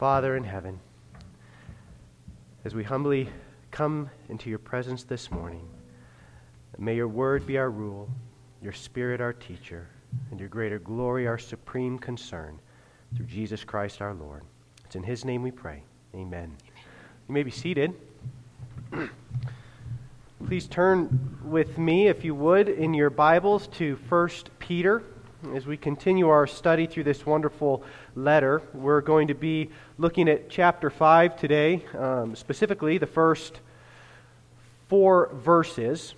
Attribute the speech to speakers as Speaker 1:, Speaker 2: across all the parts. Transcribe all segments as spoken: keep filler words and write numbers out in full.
Speaker 1: Father in heaven, as we humbly come into your presence this morning, may your word be our rule, your spirit our teacher, and your greater glory our supreme concern, through Jesus Christ our Lord. It's in his name we pray. Amen. You may be seated. Please turn with me, if you would, in your Bibles to First Peter. As we continue our study through this wonderful letter, we're going to be looking at chapter five today, um, specifically the first four verses.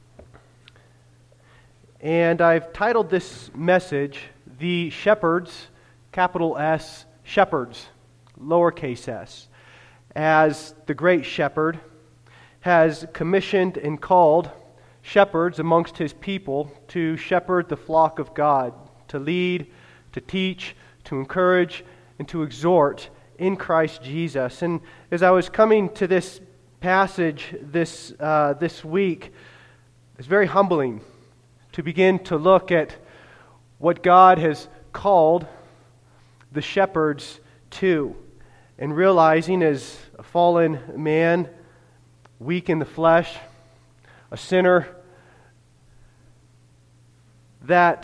Speaker 1: And I've titled this message, The Shepherds, capital S, Shepherds, lowercase s, as the great shepherd has commissioned and called shepherds amongst his people to shepherd the flock of God, to lead, to teach, to encourage, and to exhort in Christ Jesus. And as I was coming to this passage this uh, this week, it's very humbling to begin to look at what God has called the shepherds to, and realizing as a fallen man, weak in the flesh, a sinner, that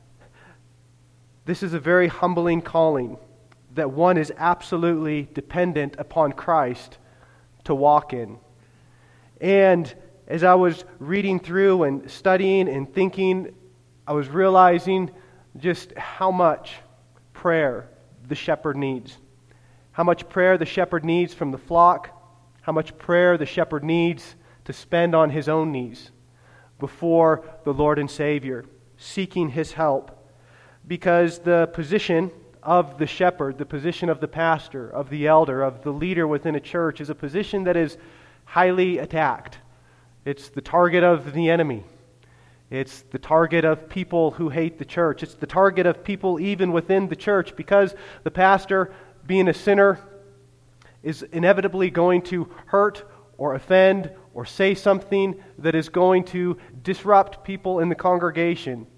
Speaker 1: this is a very humbling calling, that one is absolutely dependent upon Christ to walk in. And as I was reading through and studying and thinking, I was realizing just how much prayer the shepherd needs. How much prayer the shepherd needs from the flock, how much prayer the shepherd needs to spend on his own knees before the Lord and Savior, seeking his help. Because the position of the shepherd, the position of the pastor, of the elder, of the leader within a church is a position that is highly attacked. It's the target of the enemy. It's the target of people who hate the church. It's the target of people even within the church, because the pastor, being a sinner, is inevitably going to hurt or offend or say something that is going to disrupt people in the congregation.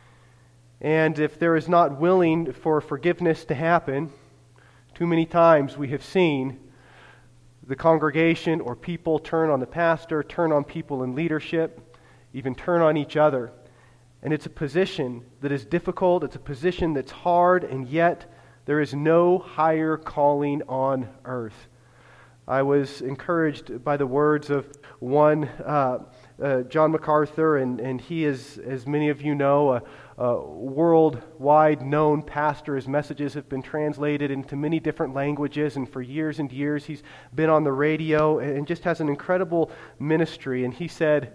Speaker 1: And if there is not willing for forgiveness to happen, too many times we have seen the congregation or people turn on the pastor, turn on people in leadership, even turn on each other. And it's a position that is difficult, it's a position that's hard, and yet there is no higher calling on earth. I was encouraged by the words of one, uh, uh, John MacArthur, and, and he is, as many of you know, a, a worldwide known pastor. His messages have been translated into many different languages, and for years and years he's been on the radio and just has an incredible ministry. And he said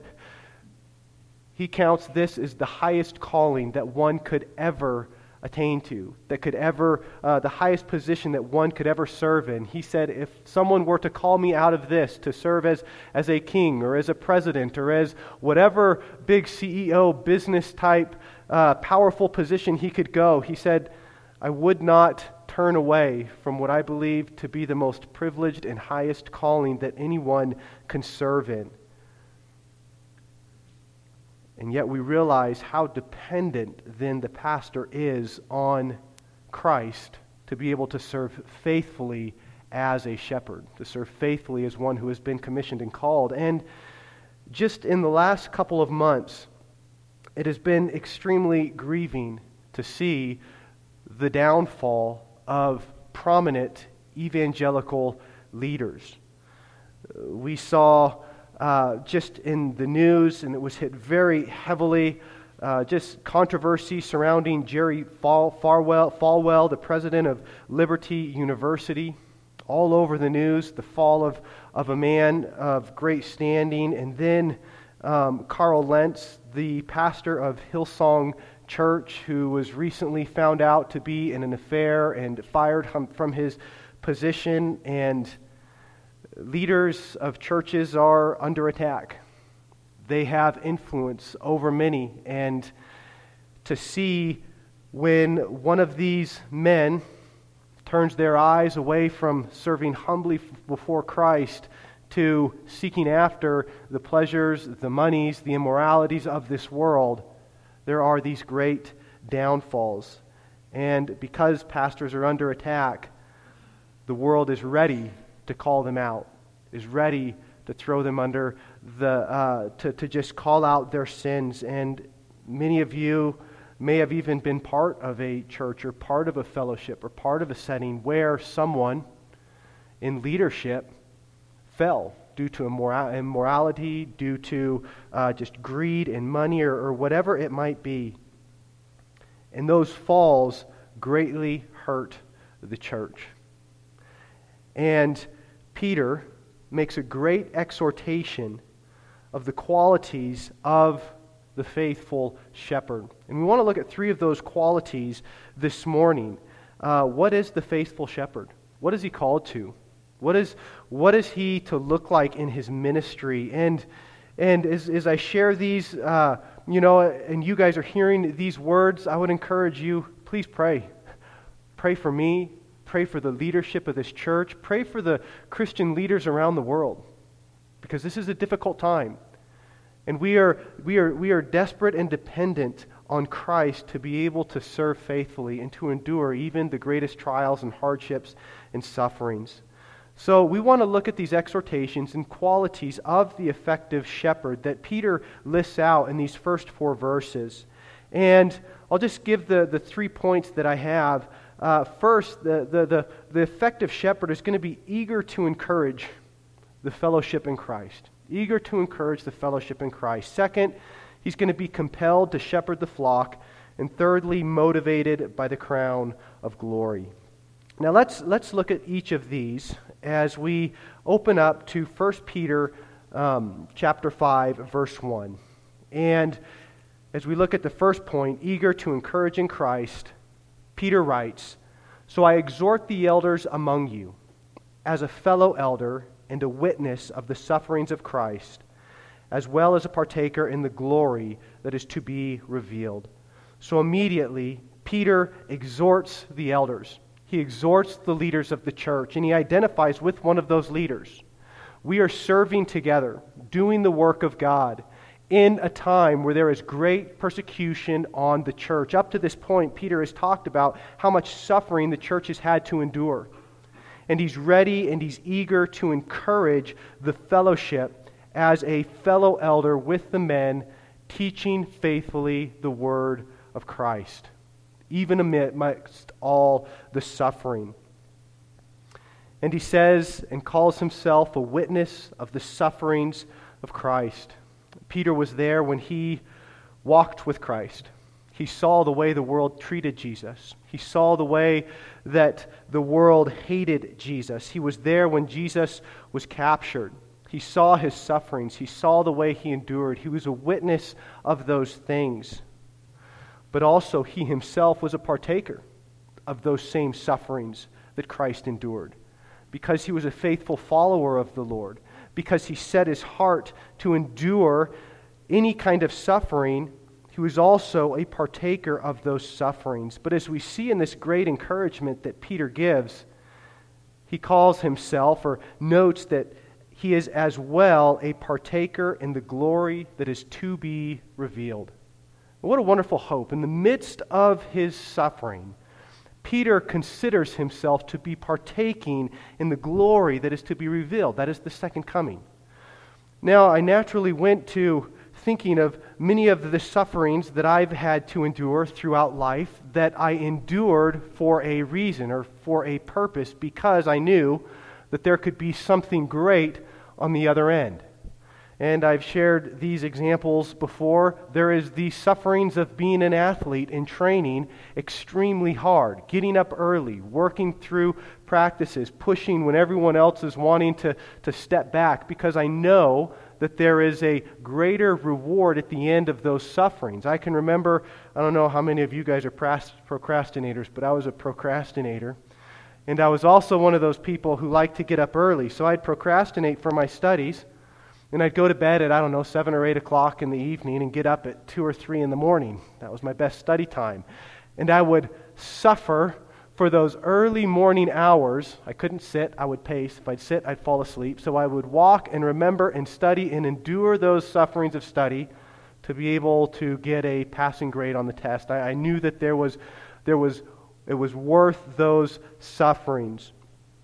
Speaker 1: he counts this as the highest calling that one could ever attain to, that could ever, uh, the highest position that one could ever serve in. He said, if someone were to call me out of this to serve as, as a king or as a president or as whatever big C E O, business type, uh, powerful position he could go, he said, I would not turn away from what I believe to be the most privileged and highest calling that anyone can serve in. And yet we realize how dependent then the pastor is on Christ to be able to serve faithfully as a shepherd, to serve faithfully as one who has been commissioned and called. And just in the last couple of months, it has been extremely grieving to see the downfall of prominent evangelical leaders. We saw Uh, just in the news, and it was hit very heavily, uh, just controversy surrounding Jerry Fal- Falwell, Falwell, the president of Liberty University, all over the news, the fall of, of a man of great standing. And then um, Carl Lentz, the pastor of Hillsong Church, who was recently found out to be in an affair and fired from his position. And leaders of churches are under attack. They have influence over many. And to see when one of these men turns their eyes away from serving humbly before Christ to seeking after the pleasures, the monies, the immoralities of this world, there are these great downfalls. And because pastors are under attack, the world is ready to call them out, is ready to throw them under the, uh, to, to just call out their sins. And many of you may have even been part of a church or part of a fellowship or part of a setting where someone in leadership fell due to immora- immorality, due to uh, just greed and money or, or whatever it might be. And those falls greatly hurt the church. And Peter makes a great exhortation of the qualities of the faithful shepherd. And we want to look at three of those qualities this morning. Uh, what is the faithful shepherd? What is he called to? What is what is he to look like in his ministry? And and as, as I share these, uh, you know, and you guys are hearing these words, I would encourage you, please pray. Pray for me. Pray for the leadership of this church. Pray for the Christian leaders around the world, because this is a difficult time. And we are we are we are desperate and dependent on Christ to be able to serve faithfully and to endure even the greatest trials and hardships and sufferings. So we want to look at these exhortations and qualities of the effective shepherd that Peter lists out in these first four verses. And I'll just give the, the three points that I have. Uh, first, the, the, the, the effective shepherd is going to be eager to encourage the fellowship in Christ. Eager to encourage the fellowship in Christ. Second, he's going to be compelled to shepherd the flock. And thirdly, motivated by the crown of glory. Now let's let's look at each of these as we open up to First Peter um, chapter five, verse one. And as we look at the first point, eager to encourage in Christ, Peter writes, "So I exhort the elders among you, as a fellow elder and a witness of the sufferings of Christ, as well as a partaker in the glory that is to be revealed." So immediately, Peter exhorts the elders. He exhorts the leaders of the church, and he identifies with one of those leaders. We are serving together, doing the work of God, in a time where there is great persecution on the church. Up to this point, Peter has talked about how much suffering the church has had to endure. And he's ready and he's eager to encourage the fellowship as a fellow elder with the men, teaching faithfully the word of Christ, even amidst all the suffering. And he says and calls himself a witness of the sufferings of Christ. Peter was there when he walked with Christ. He saw the way the world treated Jesus. He saw the way that the world hated Jesus. He was there when Jesus was captured. He saw his sufferings. He saw the way he endured. He was a witness of those things. But also he himself was a partaker of those same sufferings that Christ endured, because he was a faithful follower of the Lord, because he set his heart to endure any kind of suffering. He was also a partaker of those sufferings. But as we see in this great encouragement that Peter gives, he calls himself or notes that he is as well a partaker in the glory that is to be revealed. What a wonderful hope. In the midst of his suffering, Peter considers himself to be partaking in the glory that is to be revealed. That is the second coming. Now, I naturally went to thinking of many of the sufferings that I've had to endure throughout life, that I endured for a reason or for a purpose, because I knew that there could be something great on the other end. And I've shared these examples before. There is the sufferings of being an athlete in training extremely hard, getting up early, working through practices, pushing when everyone else is wanting to, to step back, because I know that there is a greater reward at the end of those sufferings. I can remember, I don't know how many of you guys are procrastinators, but I was a procrastinator. And I was also one of those people who like to get up early. So I'd procrastinate for my studies, and I'd go to bed at, I don't know, seven or eight o'clock in the evening and get up at two or three in the morning. That was my best study time. And I would suffer for those early morning hours. I couldn't sit, I would pace. If I'd sit, I'd fall asleep. So I would walk and remember and study and endure those sufferings of study to be able to get a passing grade on the test. I, I knew that there was, there was, it was worth those sufferings.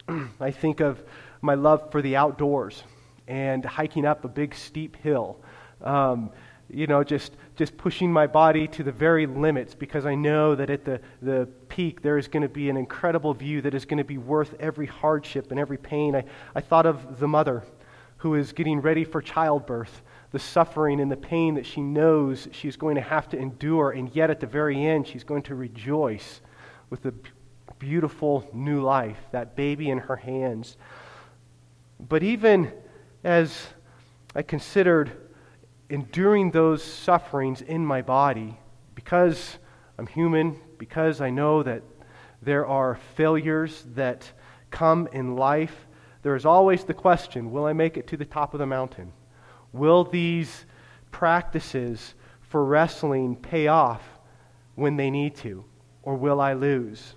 Speaker 1: I think of my love for the outdoors and hiking up a big steep hill. Um, you know, just just pushing my body to the very limits because I know that at the, the peak there is going to be an incredible view that is going to be worth every hardship and every pain. I, I thought of the mother who is getting ready for childbirth, the suffering and the pain that she knows she's going to have to endure, and yet at the very end she's going to rejoice with the beautiful new life, that baby in her hands. But even as I considered enduring those sufferings in my body, because I'm human, because I know that there are failures that come in life, there is always the question, will I make it to the top of the mountain? Will these practices for wrestling pay off when they need to? Or will I lose?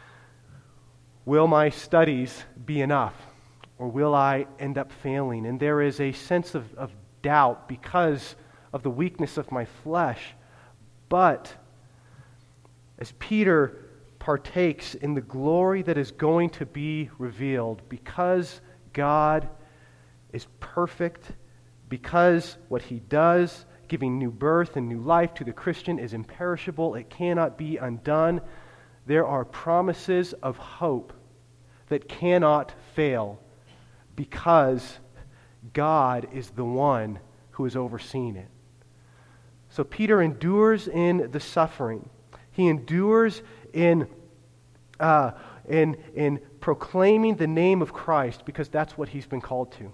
Speaker 1: Will my studies be enough? Or will I end up failing? And there is a sense of, of doubt because of the weakness of my flesh. But as Peter partakes in the glory that is going to be revealed, because God is perfect, because what he does, giving new birth and new life to the Christian, is imperishable, it cannot be undone, there are promises of hope that cannot fail because God is the one who is overseeing it. So Peter endures in the suffering. He endures in, uh, in, in proclaiming the name of Christ because that's what he's been called to.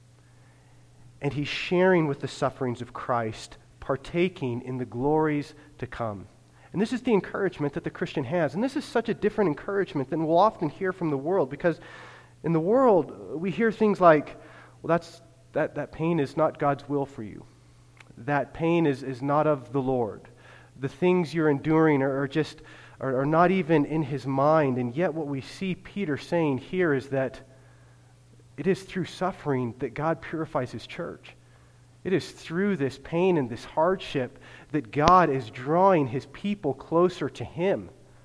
Speaker 1: And he's sharing with the sufferings of Christ, partaking in the glories to come. And this is the encouragement that the Christian has. And this is such a different encouragement than we'll often hear from the world, because in the world we hear things like, well, that's that, that pain is not God's will for you. That pain is, is not of the Lord. The things you're enduring are, are just are, are not even in his mind. And yet what we see Peter saying here is that it is through suffering that God purifies his church. It is through this pain and this hardship that God is drawing his people closer to him.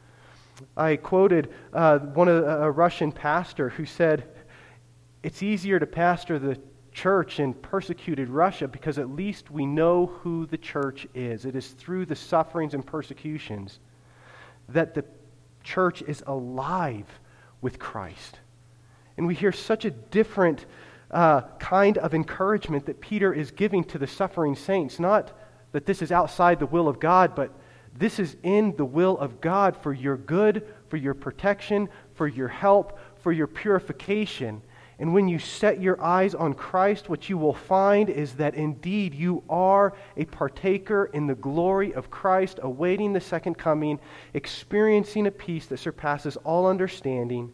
Speaker 1: I quoted uh, one of a Russian pastor who said, it's easier to pastor the church in persecuted Russia because at least we know who the church is. It is through the sufferings and persecutions that the church is alive with Christ. And we hear such a different uh, kind of encouragement that Peter is giving to the suffering saints. Not that this is outside the will of God, but this is in the will of God for your good, for your protection, for your help, for your purification. And when you set your eyes on Christ, what you will find is that indeed you are a partaker in the glory of Christ, awaiting the second coming, experiencing a peace that surpasses all understanding,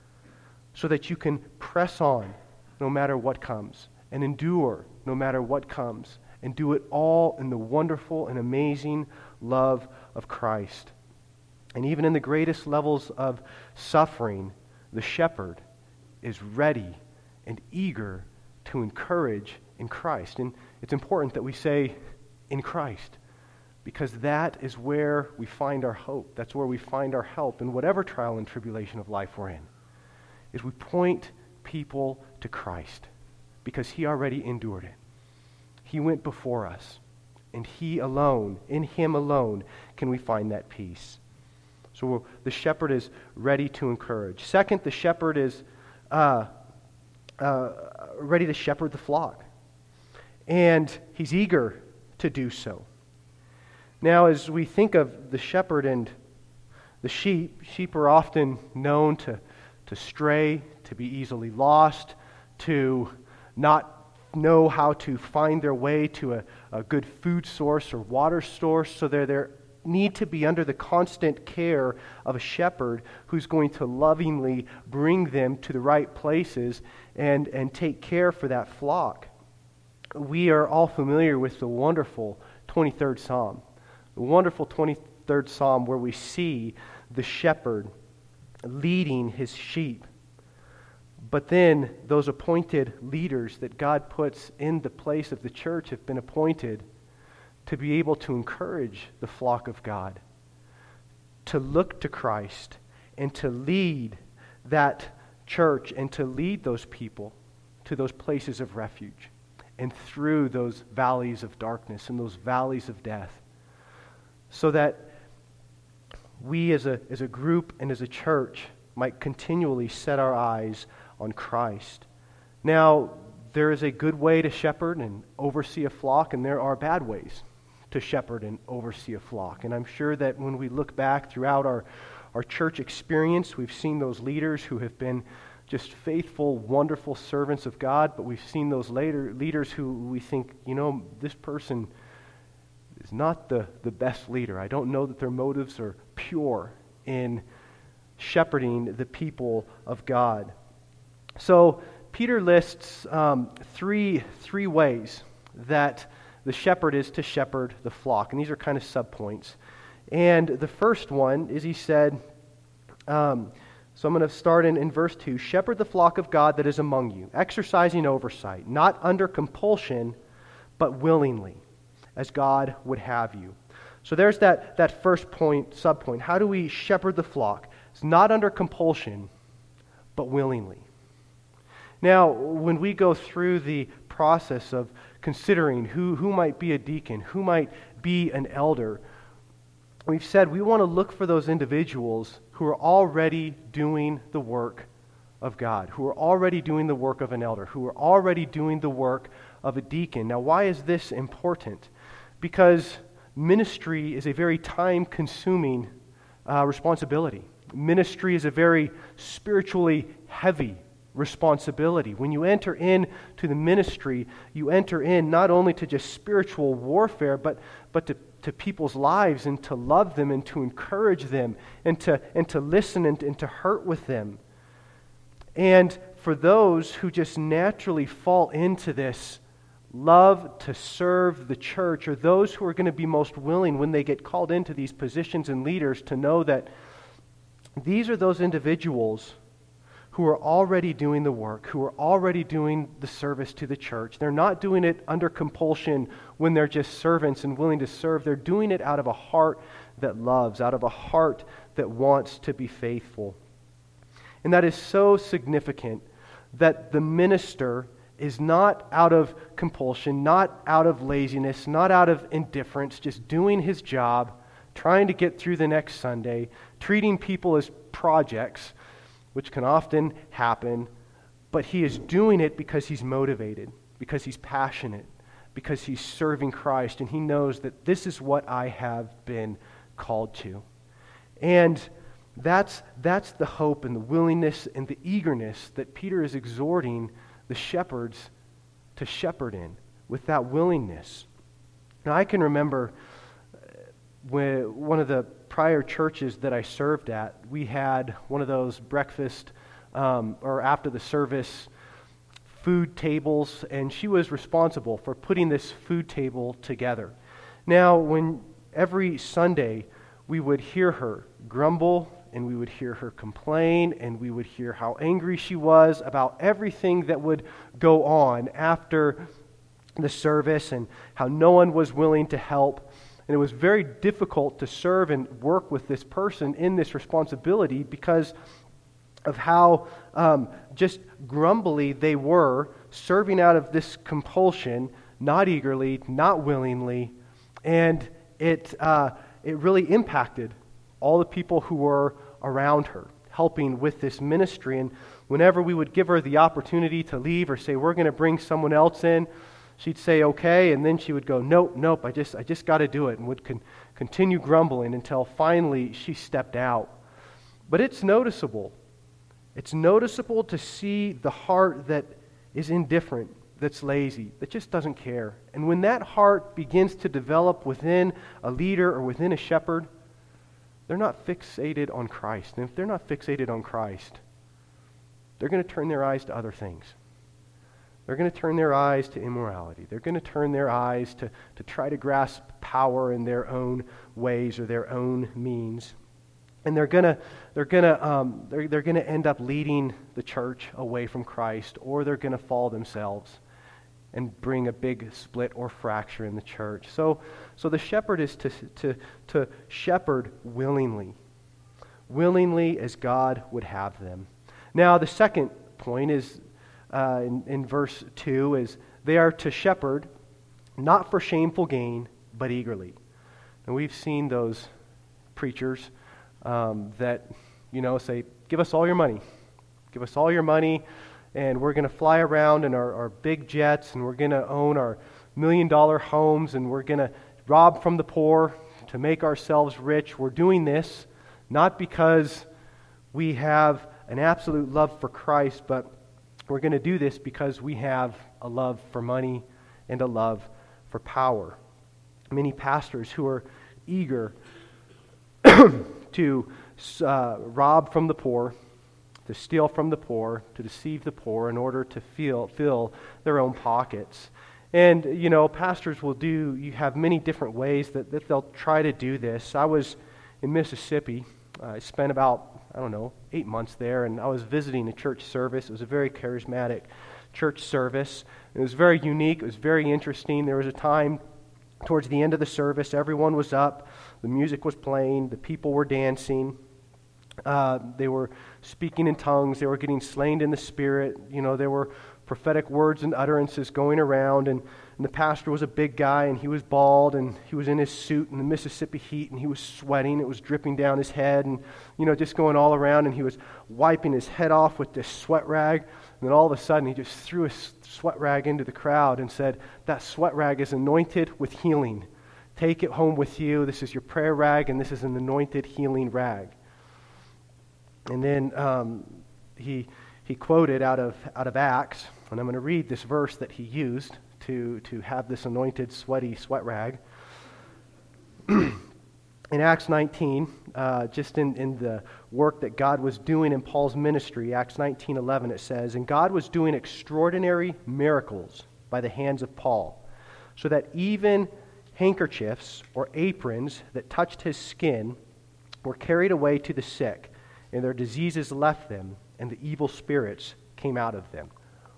Speaker 1: so that you can press on no matter what comes, and endure no matter what comes, and do it all in the wonderful and amazing love of Christ. And even in the greatest levels of suffering, the shepherd is ready and eager to encourage in Christ. And it's important that we say, in Christ, because that is where we find our hope. That's where we find our help in whatever trial and tribulation of life we're in, is we point people to Christ, because he already endured it. He went before us, and he alone, in him alone, can we find that peace. So the shepherd is ready to encourage. Second, the shepherd is uh, uh, ready to shepherd the flock. And he's eager to do so. Now, as we think of the shepherd and the sheep, sheep are often known to, to stray, to be easily lost, to not know how to find their way to a, a good food source or water source, so they're there. Need to be under the constant care of a shepherd who's going to lovingly bring them to the right places and, and take care for that flock. We are all familiar with the wonderful twenty-third Psalm. The wonderful twenty-third Psalm where we see the shepherd leading his sheep. But then those appointed leaders that God puts in the place of the church have been appointed to be able to encourage the flock of God, to look to Christ, and to lead that church and to lead those people to those places of refuge and through those valleys of darkness and those valleys of death, so that we as a, as a group and as a church might continually set our eyes on Christ. Now, there is a good way to shepherd and oversee a flock, and there are bad ways to shepherd and oversee a flock. And I'm sure that when we look back throughout our, our church experience, we've seen those leaders who have been just faithful, wonderful servants of God, but we've seen those later leaders who we think, you know, this person is not the, the best leader. I don't know that their motives are pure in shepherding the people of God. So Peter lists um, three, three ways that the shepherd is to shepherd the flock, and these are kind of subpoints. And the first one is, he said, um, so I'm going to start in, in verse two. Shepherd the flock of God that is among you, exercising oversight, not under compulsion, but willingly, as God would have you. So there's that, that first point, subpoint. How do we shepherd the flock? It's not under compulsion, but willingly. Now, when we go through the process of considering who, who might be a deacon, who might be an elder, we've said we want to look for those individuals who are already doing the work of God, who are already doing the work of an elder, who are already doing the work of a deacon. Now, why is this important? Because ministry is a very time-consuming uh, responsibility. Ministry is a very spiritually heavy responsibility. When you enter into the ministry, you enter in not only to just spiritual warfare, but, but to to people's lives, and to love them and to encourage them and to and to listen and, and to hurt with them. And for those who just naturally fall into this love to serve the church, or those who are going to be most willing when they get called into these positions and leaders to know that these are those individuals who are already doing the work, who are already doing the service to the church. They're not doing it under compulsion when they're just servants and willing to serve. They're doing it out of a heart that loves, out of a heart that wants to be faithful. And that is so significant, that the minister is not out of compulsion, not out of laziness, not out of indifference, just doing his job, trying to get through the next Sunday, treating people as projects, which can often happen, but he is doing it because he's motivated, because he's passionate, because he's serving Christ, and he knows that this is what I have been called to. And that's, that's the hope and the willingness and the eagerness that Peter is exhorting the shepherds to shepherd in, with that willingness. Now, I can remember when one of the prior churches that I served at, we had one of those breakfast um, or after the service food tables, and she was responsible for putting this food table together. Now, when every Sunday we would hear her grumble, and we would hear her complain, and we would hear how angry she was about everything that would go on after the service, and how no one was willing to help. And it was very difficult to serve and work with this person in this responsibility because of how um, just grumbly they were, serving out of this compulsion, not eagerly, not willingly, and it uh, it really impacted all the people who were around her, helping with this ministry. And whenever we would give her the opportunity to leave or say, we're going to bring someone else in, she'd say, okay, and then she would go, nope, nope, I just I just got to do it, and would con- continue grumbling until finally she stepped out. But it's noticeable. It's noticeable to see the heart that is indifferent, that's lazy, that just doesn't care. And when that heart begins to develop within a leader or within a shepherd, they're not fixated on Christ. And if they're not fixated on Christ, they're going to turn their eyes to other things. They're going to turn their eyes to immorality. They're going to turn their eyes to, to try to grasp power in their own ways or their own means. And they're going to they're going to um, they're, they're going to end up leading the church away from Christ, or they're going to fall themselves and bring a big split or fracture in the church. So so the shepherd is to to to shepherd willingly. Willingly as God would have them. Now, the second point is uh, in, in verse two is they are to shepherd, not for shameful gain, but eagerly. And we've seen those preachers um, that, you know, say, give us all your money. Give us all your money, and we're going to fly around in our, our big jets, and we're going to own our million-dollar homes, and we're going to rob from the poor to make ourselves rich. We're doing this not because we have an absolute love for Christ, but we're going to do this because we have a love for money and a love for power. Many pastors who are eager to uh, rob from the poor, to steal from the poor, to deceive the poor in order to feel, fill their own pockets. And, you know, pastors will do, you have many different ways that, that they'll try to do this. I was in Mississippi. I spent about, I don't know, eight months there, and I was visiting a church service. It was a very charismatic church service. It was very unique. It was very interesting. There was a time towards the end of the service, everyone was up, the music was playing, the people were dancing, uh, they were speaking in tongues, they were getting slain in the Spirit, you know, there were prophetic words and utterances going around, and, and the pastor was a big guy, and he was bald, and he was in his suit in the Mississippi heat, and he was sweating, it was dripping down his head, and, you know, just going all around, and he was wiping his head off with this sweat rag. And then all of a sudden, he just threw a sweat rag into the crowd and said, that sweat rag is anointed with healing. Take it home with you. This is your prayer rag, and this is an anointed healing rag. And then um, he he quoted out of out of Acts, and I'm going to read this verse that he used to, to have this anointed, sweaty sweat rag. In Acts nineteen, uh, just in, in the work that God was doing in Paul's ministry, Acts nineteen eleven, it says, and God was doing extraordinary miracles by the hands of Paul, so that even handkerchiefs or aprons that touched his skin were carried away to the sick, and their diseases left them, and the evil spirits came out of them.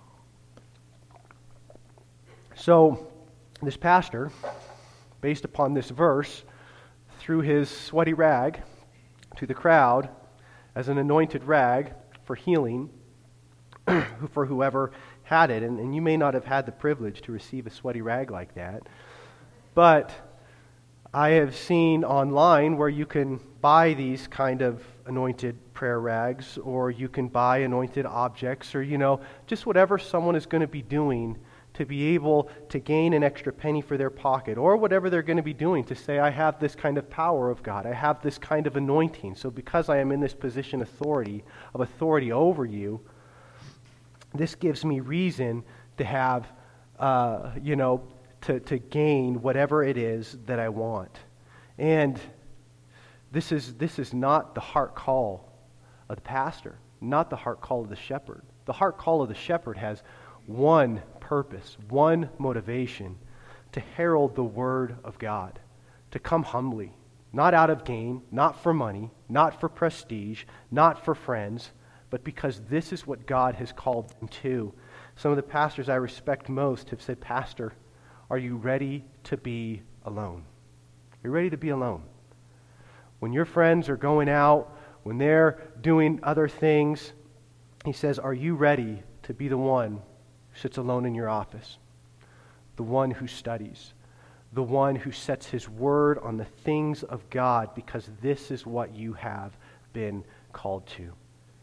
Speaker 1: So, this pastor, based upon this verse, threw his sweaty rag to the crowd as an anointed rag for healing for whoever had it. And, and you may not have had the privilege to receive a sweaty rag like that, but I have seen online where you can buy these kind of anointed prayer rags, or you can buy anointed objects, or, you know, just whatever someone is going to be doing to be able to gain an extra penny for their pocket, or whatever they're going to be doing to say, I have this kind of power of God, I have this kind of anointing, so because I am in this position authority of authority over you, this gives me reason to have, uh, you know, to, to gain whatever it is that I want. And this is this is not the heart call of the pastor, not the heart call of the shepherd. The heart call of the shepherd has one purpose, one motivation, to herald the word of God, to come humbly, not out of gain, not for money, not for prestige, not for friends, but because this is what God has called them to. Some of the pastors I respect most have said, Pastor, are you ready to be alone? Are you ready to be alone? When your friends are going out, when they're doing other things, he says, are you ready to be the one who sits alone in your office, the one who studies, the one who sets his word on the things of God, because this is what you have been called to?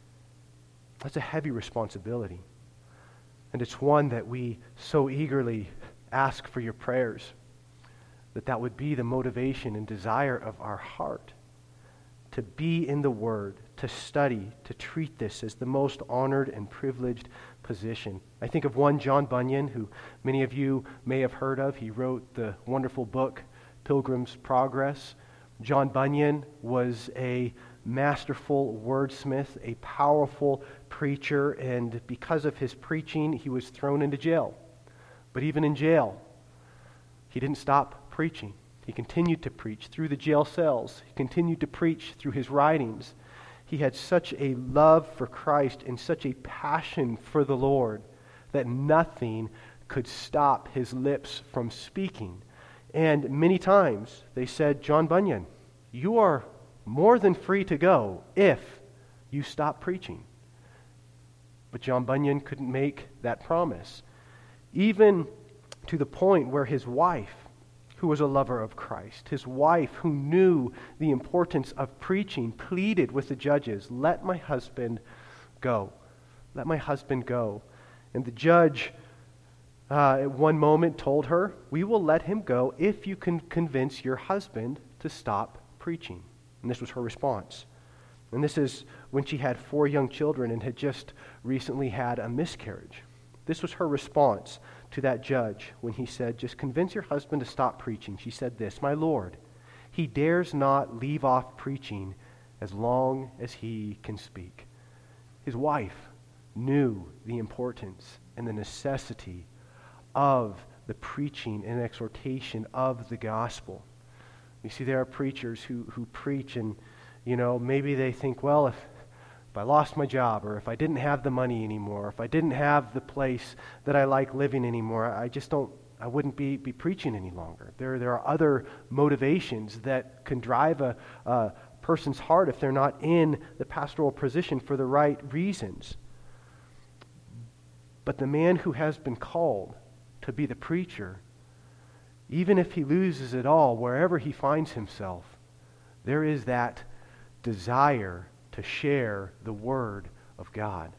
Speaker 1: That's a heavy responsibility. And it's one that we so eagerly ask for your prayers, that that would be the motivation and desire of our heart, to be in the Word, to study, to treat this as the most honored and privileged position. I think of one John Bunyan, who many of you may have heard of. He wrote the wonderful book, Pilgrim's Progress. John Bunyan was a masterful wordsmith, a powerful preacher, and because of his preaching, he was thrown into jail. But even in jail, he didn't stop preaching. He continued to preach through the jail cells. He continued to preach through his writings. He had such a love for Christ and such a passion for the Lord that nothing could stop his lips from speaking. And many times they said, John Bunyan, you are more than free to go if you stop preaching. But John Bunyan couldn't make that promise, even to the point where his wife, who was a lover of Christ, his wife who knew the importance of preaching, pleaded with the judges, "Let my husband go. Let my husband go." And the judge uh, at one moment told her, "We will let him go if you can convince your husband to stop preaching." And this was her response. And this is when she had four young children and had just recently had a miscarriage. This was her response to that judge when he said, "Just convince your husband to stop preaching." She said this, "My Lord, he dares not leave off preaching as long as he can speak." His wife knew the importance and the necessity of the preaching and exhortation of the gospel. You see, there are preachers who, who preach and, you know, maybe they think, well, if, if I lost my job, or if I didn't have the money anymore, if I didn't have the place that I like living anymore, I just don't, I wouldn't be, be preaching any longer. There, there are other motivations that can drive a, a person's heart if they're not in the pastoral position for the right reasons. But the man who has been called to be the preacher, even if he loses it all, wherever he finds himself, there is that desire to share the Word of God.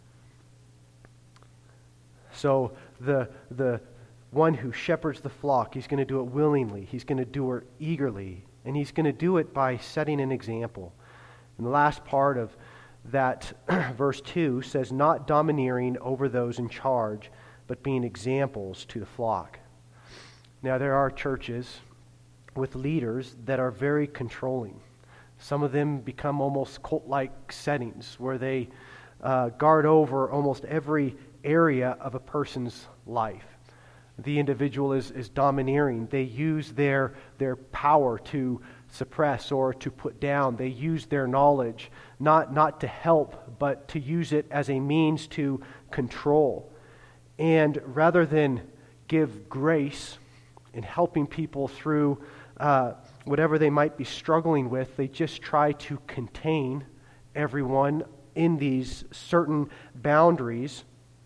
Speaker 1: So the the one who shepherds the flock, he's going to do it willingly, he's going to do it eagerly, and he's going to do it by setting an example. And the last part of that verse two says, "Not domineering over those in charge, but being examples to the flock." Now, there are churches with leaders that are very controlling. Some of them become almost cult-like settings where they uh, guard over almost every area of a person's life. The individual is, is domineering. They use their, their power to suppress or to put down. They use their knowledge not, not to help, but to use it as a means to control. And rather than give grace in helping people through uh, whatever they might be struggling with, they just try to contain everyone in these certain boundaries,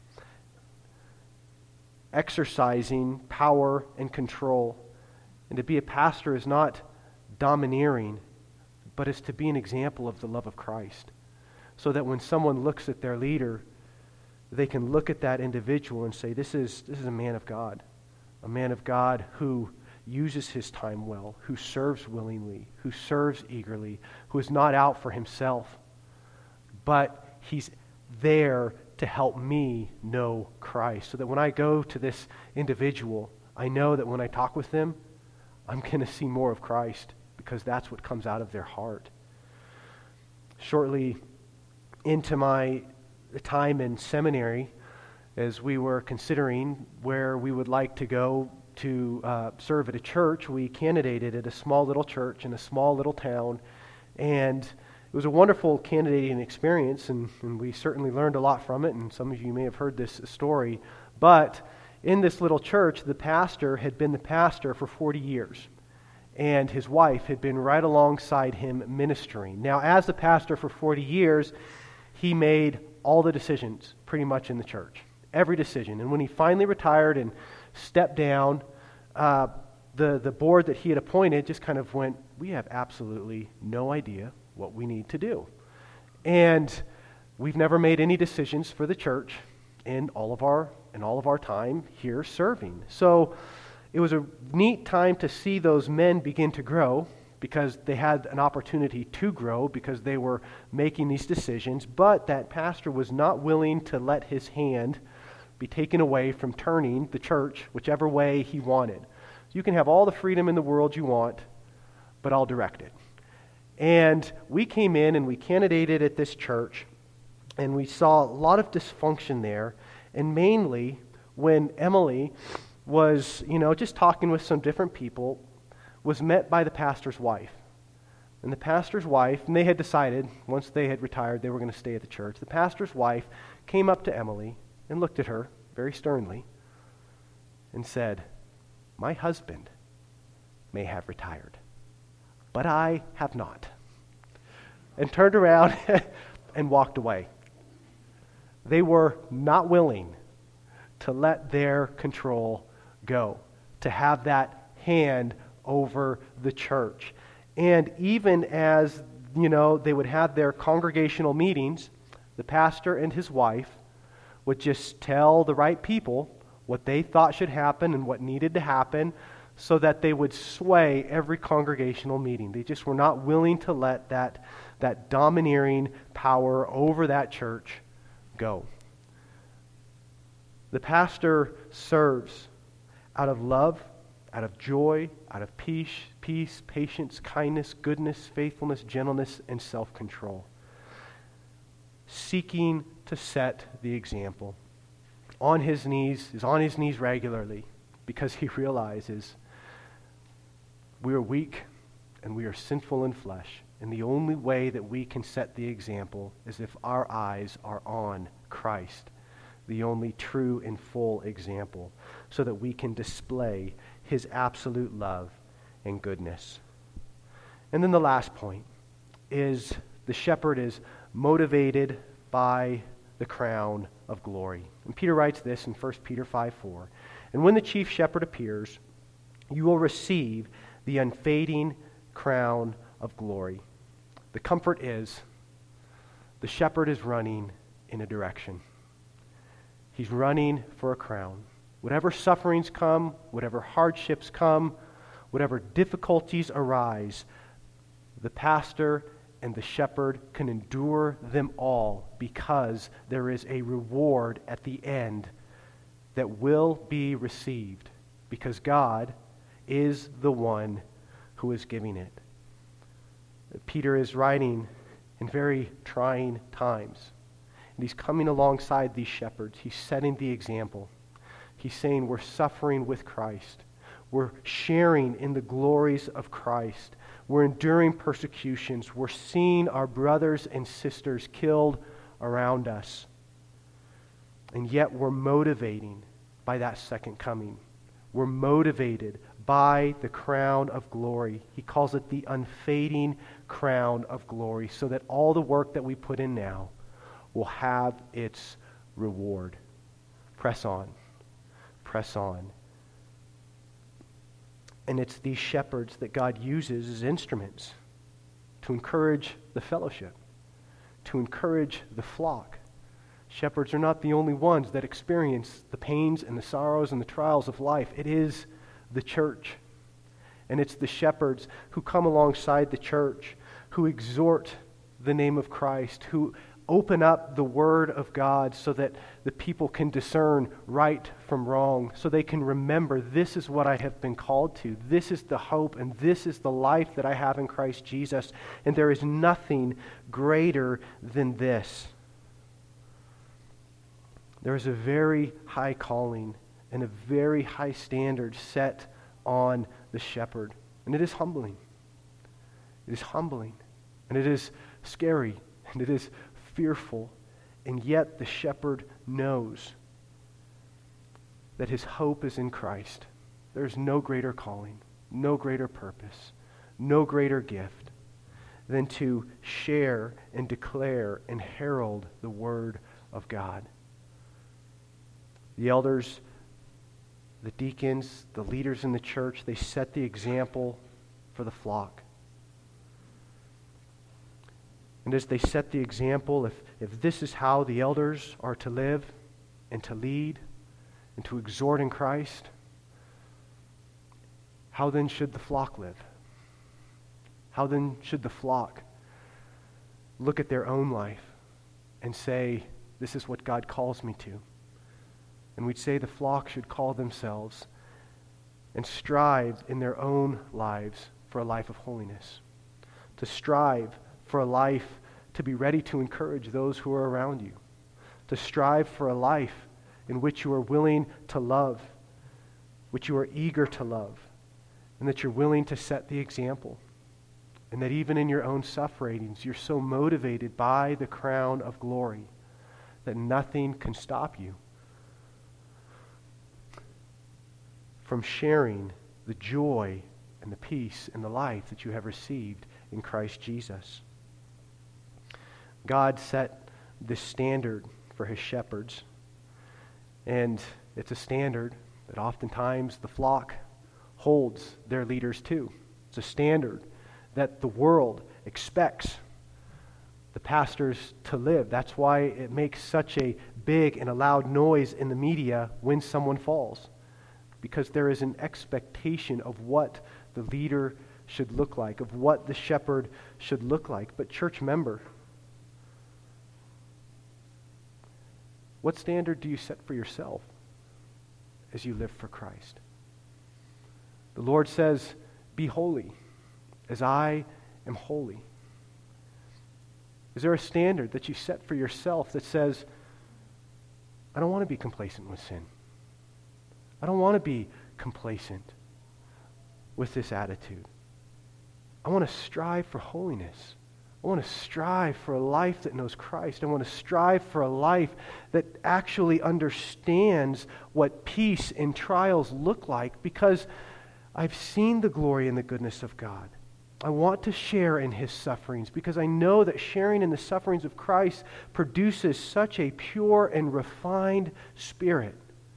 Speaker 1: exercising power and control. And to be a pastor is not domineering, but is to be an example of the love of Christ. So that when someone looks at their leader, they can look at that individual and say, this is this is a man of God. A man of God who uses his time well, who serves willingly, who serves eagerly, who is not out for himself, but he's there to help me know Christ. So that when I go to this individual, I know that when I talk with them, I'm going to see more of Christ, because that's what comes out of their heart. Shortly into my time in seminary, as we were considering where we would like to go to uh, serve at a church, we candidated at a small little church in a small little town, and it was a wonderful candidating experience, and, and we certainly learned a lot from it, and some of you may have heard this story. But in this little church, the pastor had been the pastor for forty years, and his wife had been right alongside him ministering. Now, as the pastor for forty years, he made all the decisions pretty much in the church, every decision. And when he finally retired and stepped down, uh, the, the board that he had appointed just kind of went, we have absolutely no idea what we need to do. And we've never made any decisions for the church in all of our in all of our time here serving. So it was a neat time to see those men begin to grow, because they had an opportunity to grow because they were making these decisions, but that pastor was not willing to let his hand be taken away from turning the church whichever way he wanted. You can have all the freedom in the world you want, but I'll direct it. And we came in and we candidated at this church, and we saw a lot of dysfunction there, and mainly when Emily was, you know, just talking with some different people, was met by the pastor's wife. And the pastor's wife, and they had decided, once they had retired, they were going to stay at the church. The pastor's wife came up to Emily and looked at her very sternly and said, "My husband may have retired, but I have not." And turned around and walked away. They were not willing to let their control go, to have that hand over the church. And even as, you know, they would have their congregational meetings, the pastor and his wife would just tell the right people what they thought should happen and what needed to happen so that they would sway every congregational meeting. They just were not willing to let that, that domineering power over that church go. The pastor serves out of love, out of joy, out of peace, peace, patience, kindness, goodness, faithfulness, gentleness, and self-control, seeking to set the example. On his knees, is on his knees regularly because he realizes we are weak and we are sinful in flesh. And the only way that we can set the example is if our eyes are on Christ, the only true and full example, so that we can display his absolute love and goodness. And then the last point is the shepherd is motivated by the crown of glory. And Peter writes this in First Peter five four. And when the chief shepherd appears, you will receive the unfading crown of glory. The comfort is the shepherd is running in a direction. He's running for a crown. Whatever sufferings come, whatever hardships come, whatever difficulties arise, the pastor and the shepherd can endure them all because there is a reward at the end that will be received because God is the one who is giving it. Peter is writing in very trying times, and he's coming alongside these shepherds. He's setting the example. He's saying we're suffering with Christ. We're sharing in the glories of Christ. We're enduring persecutions. We're seeing our brothers and sisters killed around us. And yet we're motivating by that second coming. We're motivated by the crown of glory. He calls it the unfading crown of glory, so that all the work that we put in now will have its reward. Press on. Press on. And it's these shepherds that God uses as instruments to encourage the fellowship, to encourage the flock. Shepherds are not the only ones that experience the pains and the sorrows and the trials of life. It is the church. And it's the shepherds who come alongside the church, who exhort the name of Christ, who open up the Word of God so that the people can discern right from wrong, so they can remember this is what I have been called to. This is the hope and this is the life that I have in Christ Jesus. And there is nothing greater than this. There is a very high calling and a very high standard set on the shepherd. And it is humbling. It is humbling. And it is scary. And it is fearful. And yet the shepherd knows that his hope is in Christ. There is no greater calling, no greater purpose, no greater gift than to share and declare and herald the Word of God. The elders, the deacons, the leaders in the church, they set the example for the flock. And as they set the example, if, if this is how the elders are to live and to lead and to exhort in Christ, how then should the flock live? How then should the flock look at their own life and say, this is what God calls me to? And we'd say the flock should call themselves and strive in their own lives for a life of holiness. To strive for a life to be ready to encourage those who are around you. To strive for a life in which you are willing to love, which you are eager to love, and that you're willing to set the example. And that even in your own sufferings, you're so motivated by the crown of glory that nothing can stop you from sharing the joy and the peace and the life that you have received in Christ Jesus. God set this standard for his shepherds. And it's a standard that oftentimes the flock holds their leaders to. It's a standard that the world expects the pastors to live. That's why it makes such a big and a loud noise in the media when someone falls, because there is an expectation of what the leader should look like, of what the shepherd should look like. But church member, what standard do you set for yourself as you live for Christ? The Lord says, be holy as I am holy. Is there a standard that you set for yourself that says, I don't want to be complacent with sin. I don't want to be complacent with this attitude. I want to strive for holiness. I want to strive for a life that knows Christ. I want to strive for a life that actually understands what peace in trials look like, because I've seen the glory and the goodness of God. I want to share in his sufferings because I know that sharing in the sufferings of Christ produces such a pure and refined spirit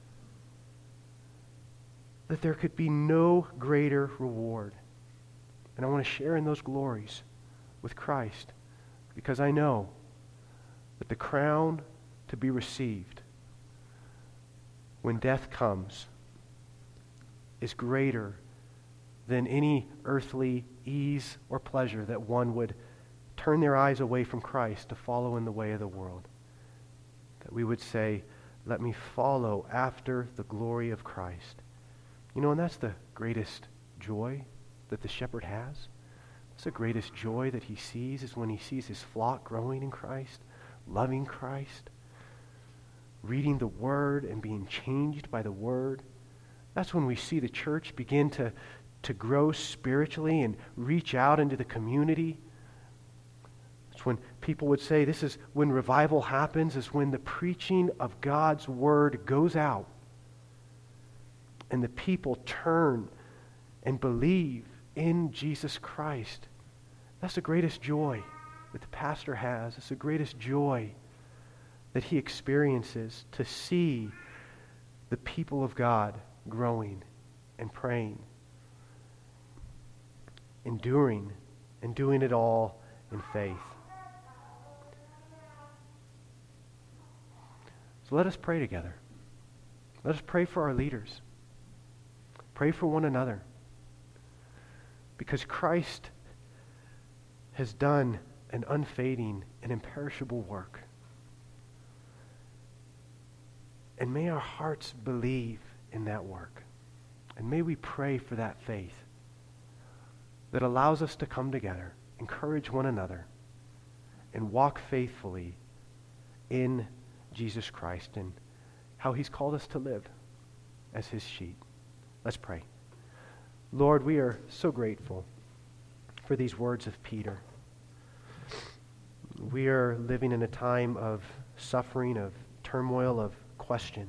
Speaker 1: that there could be no greater reward. And I want to share in those glories with Christ because I know that the crown to be received when death comes is greater than any earthly ease or pleasure that one would turn their eyes away from Christ to follow in the way of the world. That we would say, let me follow after the glory of Christ. You know, and that's the greatest joy that the shepherd has. It's the greatest joy that he sees is when he sees his flock growing in Christ, loving Christ, reading the Word and being changed by the Word. That's when we see the church begin to to grow spiritually and reach out into the community. It's when people would say this is when revival happens, is when the preaching of God's word goes out and the people turn and believe in Jesus Christ. That's the greatest joy that the pastor has. It's the greatest joy that he experiences, to see the people of God growing and praying, enduring, and doing it all in faith. So let us pray together. Let us pray for our leaders. Pray for one another. Because Christ has done an unfading and imperishable work. And may our hearts believe in that work. And may we pray for that faith that allows us to come together, encourage one another, and walk faithfully in Jesus Christ and how he's called us to live as his sheep. Let's pray. Lord, we are so grateful for these words of Peter. We are living in a time of suffering, of turmoil, of question.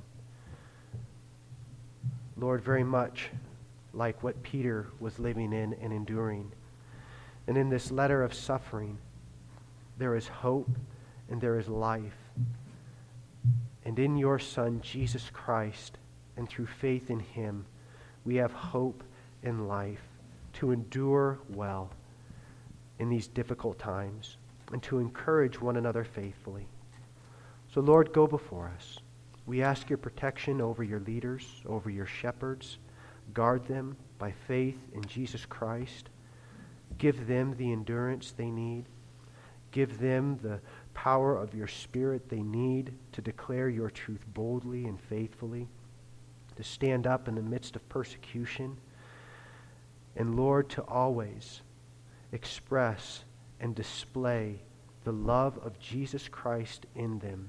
Speaker 1: Lord, very much like what Peter was living in and enduring. And in this letter of suffering, there is hope and there is life. And in your Son, Jesus Christ, and through faith in him, we have hope and life to endure well in these difficult times and to encourage one another faithfully. So Lord, go before us. We ask your protection over your leaders, over your shepherds. Guard them by faith in Jesus Christ. Give them the endurance they need. Give them the power of your Spirit they need to declare your truth boldly and faithfully, to stand up in the midst of persecution. And Lord, to always express and display the love of Jesus Christ in them.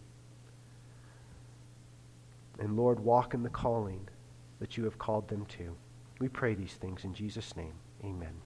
Speaker 1: And Lord, walk in the calling that you have called them to. We pray these things in Jesus' name. Amen.